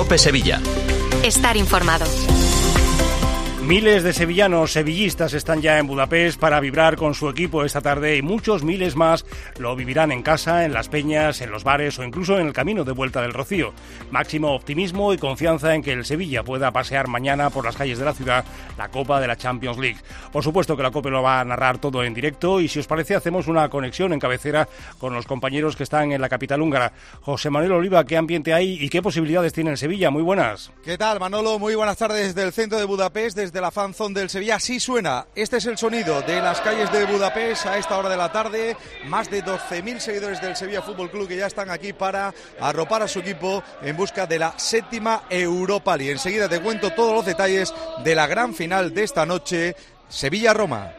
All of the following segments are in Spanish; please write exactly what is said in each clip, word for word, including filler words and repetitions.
COPE Sevilla. Estar informado. Miles de sevillanos, sevillistas están ya en Budapest para vibrar con su equipo esta tarde y muchos miles más lo vivirán en casa, en las peñas, en los bares o incluso en el camino de vuelta del Rocío. Máximo optimismo y confianza en que el Sevilla pueda pasear mañana por las calles de la ciudad la Copa de la Champions League. Por supuesto que la COPE lo va a narrar todo en directo y si os parece hacemos una conexión en cabecera con los compañeros que están en la capital húngara. José Manuel Oliva, ¿qué ambiente hay y qué posibilidades tiene el Sevilla? Muy buenas. ¿Qué tal, Manolo? Muy buenas tardes desde el centro de Budapest, desde la fan zone del Sevilla. Así suena, este es el sonido de las calles de Budapest a esta hora de la tarde. Más de doce mil seguidores del Sevilla Fútbol Club que ya están aquí para arropar a su equipo en busca de la séptima Europa League. Enseguida te cuento todos los detalles de la gran final de esta noche, Sevilla-Roma.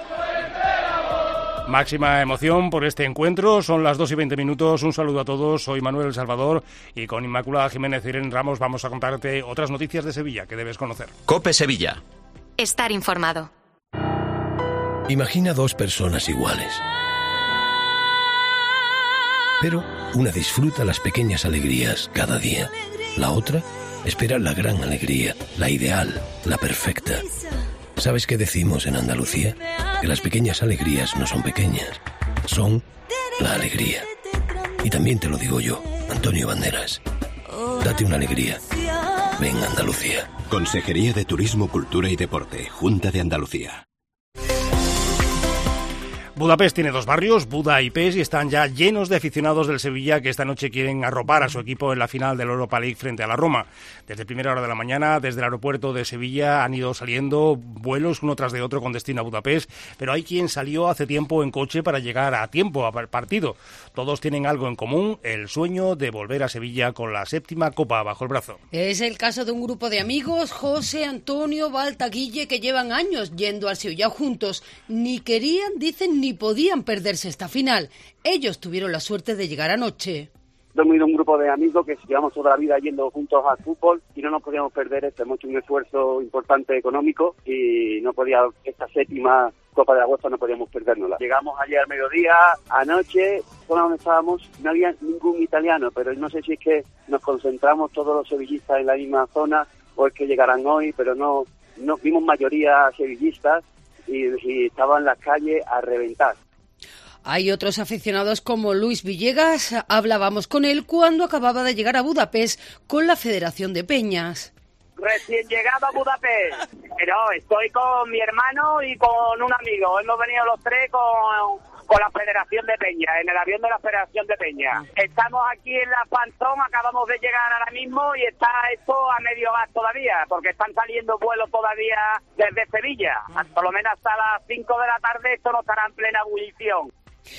Máxima emoción por este encuentro, son las dos y veinte minutos, un saludo a todos, soy Manuel Salvador y con Inmaculada Jiménez y Irene Ramos vamos a contarte otras noticias de Sevilla que debes conocer. COPE Sevilla. Estar informado. Imagina dos personas iguales, pero una disfruta las pequeñas alegrías cada día, la otra espera la gran alegría, la ideal, la perfecta. ¿Sabes qué decimos en Andalucía? Que las pequeñas alegrías no son pequeñas, son la alegría. Y también te lo digo yo, Antonio Banderas. Date una alegría. Ven Andalucía. Consejería de Turismo, Cultura y Deporte, Junta de Andalucía. Budapest tiene dos barrios, Buda y Pest, y están ya llenos de aficionados del Sevilla que esta noche quieren arropar a su equipo en la final de la Europa League frente a la Roma. Desde primera hora de la mañana, desde el aeropuerto de Sevilla, han ido saliendo vuelos uno tras de otro con destino a Budapest, pero hay quien salió hace tiempo en coche para llegar a tiempo al partido. Todos tienen algo en común, el sueño de volver a Sevilla con la séptima Copa bajo el brazo. Es el caso de un grupo de amigos, José, Antonio, Balta, Guille, que llevan años yendo al Sevilla juntos. Ni querían, dicen, ni ni podían perderse esta final. Ellos tuvieron la suerte de llegar anoche. Hemos ido un grupo de amigos que llevamos toda la vida yendo juntos al fútbol y no nos podíamos perder esto. Hemos hecho un esfuerzo importante económico y no podía esta séptima Copa de Agosto no podíamos perdérnosla. Llegamos ayer al mediodía, anoche, zona donde estábamos, no había ningún italiano, pero no sé si es que nos concentramos todos los sevillistas en la misma zona o es que llegarán hoy, pero no, no vimos mayoría sevillistas. Y, y estaban en las calles a reventar. Hay otros aficionados como Luis Villegas, hablábamos con él cuando acababa de llegar a Budapest con la Federación de Peñas. Recién llegado a Budapest, pero estoy con mi hermano y con un amigo, hemos venido los tres con... con la Federación de Peña, en el avión de la Federación de Peña. Estamos aquí en la fan zone, acabamos de llegar ahora mismo y está esto a medio gas todavía, porque están saliendo vuelos todavía desde Sevilla. Por lo menos hasta las cinco de la tarde esto no estará en plena ebullición.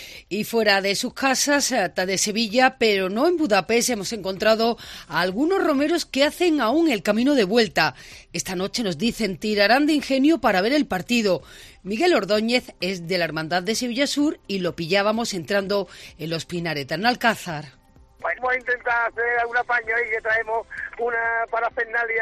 Y fuera de sus casas, de Sevilla, pero no en Budapest, hemos encontrado a algunos romeros que hacen aún el camino de vuelta. Esta noche nos dicen tirarán de ingenio para ver el partido. Miguel Ordóñez es de la Hermandad de Sevilla Sur y lo pillábamos entrando en los Pinareta, en Alcázar. Vamos a intentar hacer algún apaño ahí, que traemos una parafernalia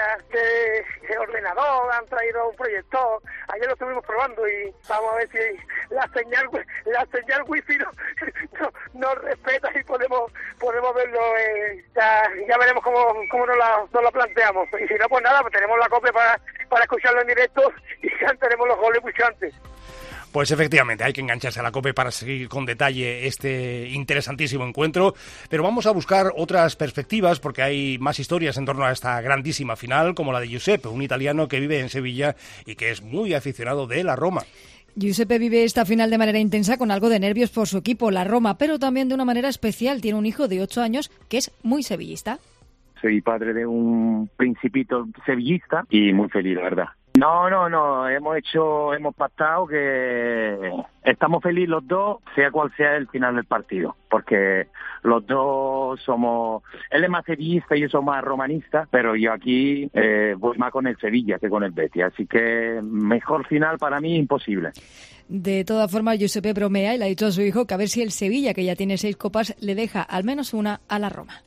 de, de ordenador, han traído un proyector, ayer lo estuvimos probando y vamos a ver si la señal la señal wifi no, no, nos respeta y podemos podemos verlo, eh, ya, ya veremos cómo, cómo nos, la, nos la planteamos. Y si no, pues nada, pues tenemos la copia para, para escucharlo en directo y cantaremos los goles mucho antes. Pues efectivamente, hay que engancharse a la COPE para seguir con detalle este interesantísimo encuentro, pero vamos a buscar otras perspectivas porque hay más historias en torno a esta grandísima final, como la de Giuseppe, un italiano que vive en Sevilla y que es muy aficionado de la Roma. Giuseppe vive esta final de manera intensa con algo de nervios por su equipo, la Roma, pero también de una manera especial. Tiene un hijo de ocho años que es muy sevillista. Soy padre de un principito sevillista y muy feliz, la verdad. No, no, no, hemos hecho, hemos pactado que estamos felices los dos, sea cual sea el final del partido, porque los dos somos, él es más sevillista y yo soy más romanista, pero yo aquí eh, voy más con el Sevilla que con el Betis, así que mejor final para mí imposible. De todas formas, Giuseppe bromea y le ha dicho a su hijo que a ver si el Sevilla, que ya tiene seis copas, le deja al menos una a la Roma.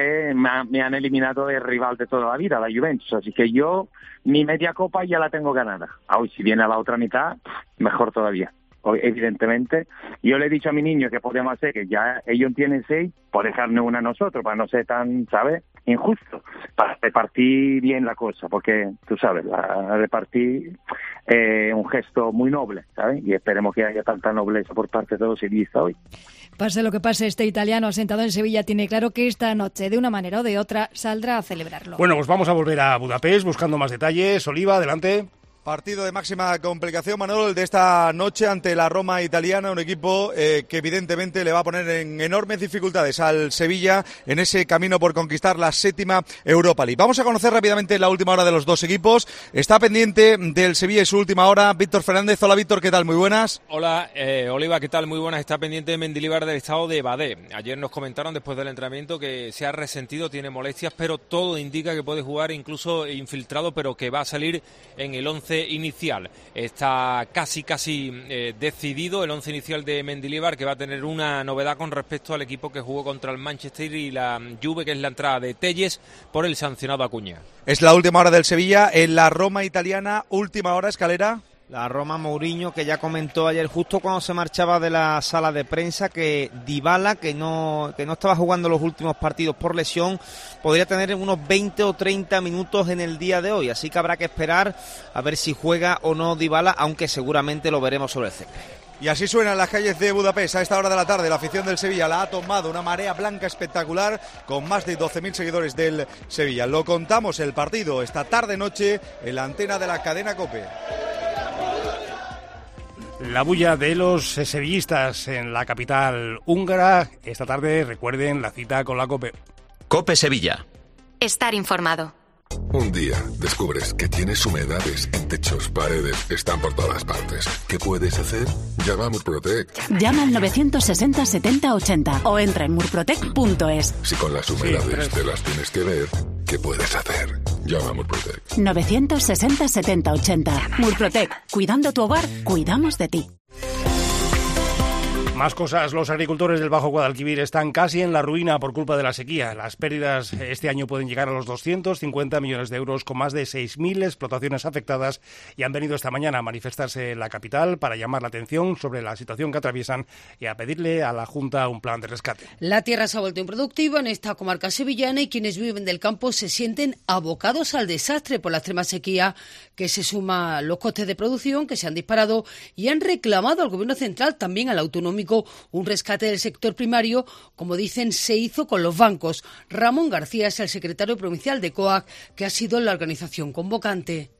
Me han eliminado del rival de toda la vida, la Juventus, así que yo mi media copa ya la tengo ganada. Hoy si viene a la otra mitad, mejor todavía. Hoy, evidentemente, yo le he dicho a mi niño que podemos hacer que ya ellos tienen seis, por dejarnos una a nosotros, para no ser tan, ¿sabes? injusto, para repartir bien la cosa, porque tú sabes, la, repartir es eh, un gesto muy noble, ¿sabes? Y esperemos que haya tanta nobleza por parte de los sevillistas hoy. Pase lo que pase, este italiano asentado en Sevilla tiene claro que esta noche, de una manera o de otra, saldrá a celebrarlo. Bueno, pues vamos a volver a Budapest buscando más detalles. Oliva, adelante. Partido de máxima complicación, Manolo, el de esta noche ante la Roma italiana, un equipo eh, que evidentemente le va a poner en enormes dificultades al Sevilla en ese camino por conquistar la séptima Europa League. Vamos a conocer rápidamente la última hora de los dos equipos. Está pendiente del Sevilla y su última hora Víctor Fernández. Hola Víctor, ¿qué tal? Muy buenas. Hola eh, Oliva, ¿qué tal? Muy buenas. Está pendiente de Mendilibar del estado de Badé. Ayer nos comentaron después del entrenamiento que se ha resentido, tiene molestias, pero todo indica que puede jugar incluso infiltrado, pero que va a salir en el once inicial. Está casi casi eh, decidido el once inicial de Mendilibar, que va a tener una novedad con respecto al equipo que jugó contra el Manchester y la Juve, que es la entrada de Telles por el sancionado Acuña. Es la última hora del Sevilla en la Roma italiana, última hora, Escalera. La Roma Mourinho, que ya comentó ayer justo cuando se marchaba de la sala de prensa que Dybala, que no que no estaba jugando los últimos partidos por lesión, podría tener unos veinte o treinta minutos en el día de hoy, así que habrá que esperar a ver si juega o no Dybala, aunque seguramente lo veremos sobre el césped. Y así suenan las calles de Budapest a esta hora de la tarde. La afición del Sevilla la ha tomado una marea blanca espectacular con más de doce mil seguidores del Sevilla. Lo contamos el partido esta tarde-noche en la antena de la cadena COPE. La bulla de los sevillistas en la capital húngara. Esta tarde, recuerden la cita con la COPE. COPE Sevilla. Estar informado. Un día descubres que tienes humedades en techos, paredes, están por todas partes. ¿Qué puedes hacer? Llama a Murprotec. Llama al novecientos sesenta setenta ochenta o entra en murprotec punto es. Si con las humedades sí, pero... te las tienes que ver, ¿qué puedes hacer? Llama a Murprotec. novecientos sesenta setenta ochenta. Murprotec. Cuidando tu hogar, cuidamos de ti. Más cosas, los agricultores del Bajo Guadalquivir están casi en la ruina por culpa de la sequía. Las pérdidas este año pueden llegar a los doscientos cincuenta millones de euros, con más de seis mil explotaciones afectadas, y han venido esta mañana a manifestarse en la capital para llamar la atención sobre la situación que atraviesan y a pedirle a la Junta un plan de rescate. La tierra se ha vuelto improductiva en esta comarca sevillana y quienes viven del campo se sienten abocados al desastre por la extrema sequía, que se suma a los costes de producción que se han disparado, y han reclamado al Gobierno central, también al autonómico, un rescate del sector primario, como dicen, se hizo con los bancos. Ramón García es el secretario provincial de COAG, que ha sido la organización convocante.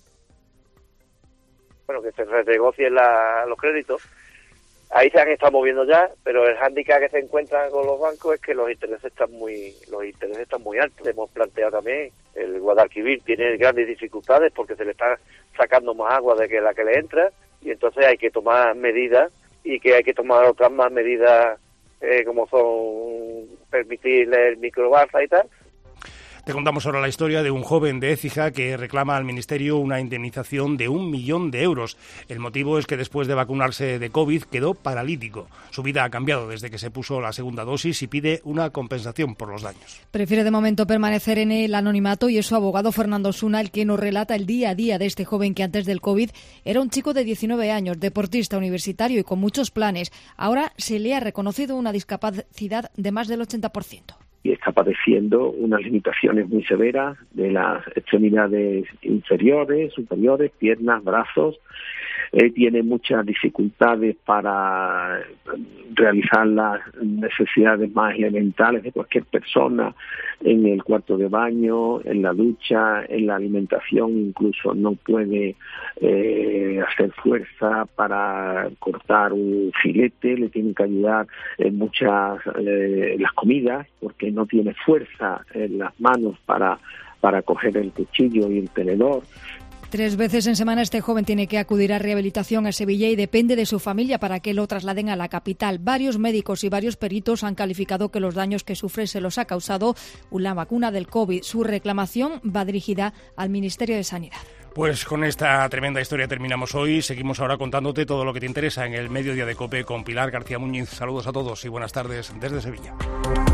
Bueno, que se renegocien la, los créditos. Ahí se han estado moviendo ya, pero el hándicap que se encuentran con los bancos es que los intereses están muy los intereses están muy altos. Hemos planteado también, el Guadalquivir tiene grandes dificultades porque se le está sacando más agua de que la que le entra, y entonces hay que tomar medidas, y que hay que tomar otras más medidas, eh, como son permitirle el microbarza y tal. Te contamos ahora la historia de un joven de Écija que reclama al Ministerio una indemnización de un millón de euros. El motivo es que después de vacunarse de COVID quedó paralítico. Su vida ha cambiado desde que se puso la segunda dosis y pide una compensación por los daños. Prefiere de momento permanecer en el anonimato, y es su abogado Fernando Osuna el que nos relata el día a día de este joven que antes del COVID era un chico de diecinueve años, deportista universitario y con muchos planes. Ahora se le ha reconocido una discapacidad de más del ochenta por ciento. Y está padeciendo unas limitaciones muy severas de las extremidades inferiores, superiores, piernas, brazos. Eh, tiene muchas dificultades para realizar las necesidades más elementales de cualquier persona, en el cuarto de baño, en la ducha, en la alimentación. Incluso no puede eh, hacer fuerza para cortar un filete, le tienen que ayudar en muchas eh, las comidas, porque no tiene fuerza en las manos para, para coger el cuchillo y el tenedor. Tres veces en semana este joven tiene que acudir a rehabilitación a Sevilla y depende de su familia para que lo trasladen a la capital. Varios médicos y varios peritos han calificado que los daños que sufre se los ha causado una vacuna del COVID. Su reclamación va dirigida al Ministerio de Sanidad. Pues con esta tremenda historia terminamos hoy. Seguimos ahora contándote todo lo que te interesa en el Mediodía de COPE con Pilar García Muñiz. Saludos a todos y buenas tardes desde Sevilla.